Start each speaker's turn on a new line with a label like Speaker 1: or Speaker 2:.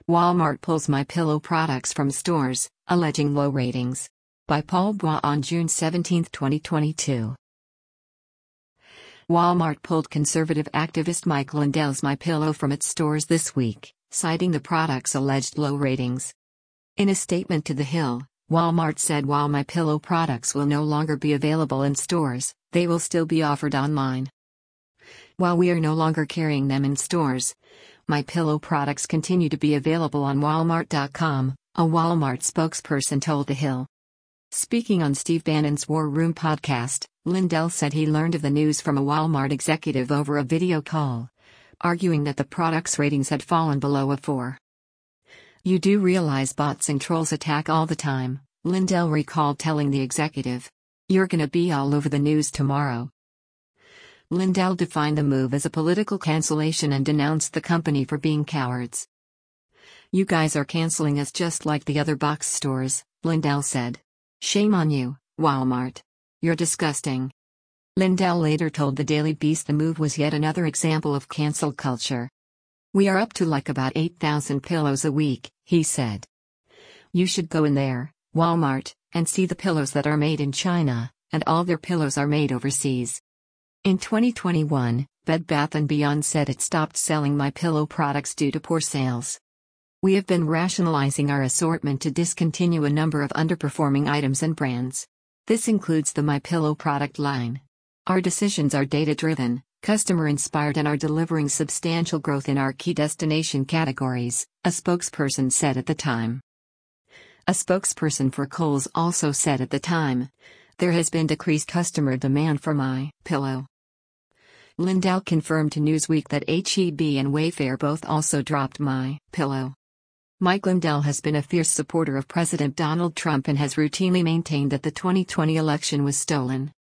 Speaker 1: Walmart pulls MyPillow products from stores, alleging low ratings. By Paul Bois on June 17, 2022. Walmart pulled conservative activist Mike Lindell's MyPillow from its stores this week, citing the product's alleged low ratings. In a statement to The Hill, Walmart said while MyPillow products will no longer be available in stores, they will still be offered online. While we are no longer carrying them in stores, MyPillow products continue to be available on Walmart.com, a Walmart spokesperson told The Hill. Speaking on Steve Bannon's War Room podcast, Lindell said he learned of the news from a Walmart executive over a video call, arguing that the product's ratings had fallen below a 4. "You do realize bots and trolls attack all the time," Lindell recalled telling the executive. "You're gonna be all over the news tomorrow." Lindell defined the move as a political cancellation and denounced the company for being cowards. "You guys are canceling us just like the other box stores," Lindell said. "Shame on you, Walmart. You're disgusting." Lindell later told the Daily Beast the move was yet another example of cancel culture. "We are up to like about 8,000 pillows a week," he said. "You should go in there, Walmart, and see the pillows that are made in China, and all their pillows are made overseas." In 2021, Bed Bath & Beyond said it stopped selling MyPillow products due to poor sales. "We have been rationalizing our assortment to discontinue a number of underperforming items and brands. This includes the MyPillow product line. Our decisions are data-driven, customer-inspired and are delivering substantial growth in our key destination categories," a spokesperson said at the time. A spokesperson for Kohl's also said at the time, "There has been decreased customer demand for MyPillow." Lindell confirmed to Newsweek that H-E-B and Wayfair both also dropped MyPillow. Mike Lindell has been a fierce supporter of President Donald Trump and has routinely maintained that the 2020 election was stolen.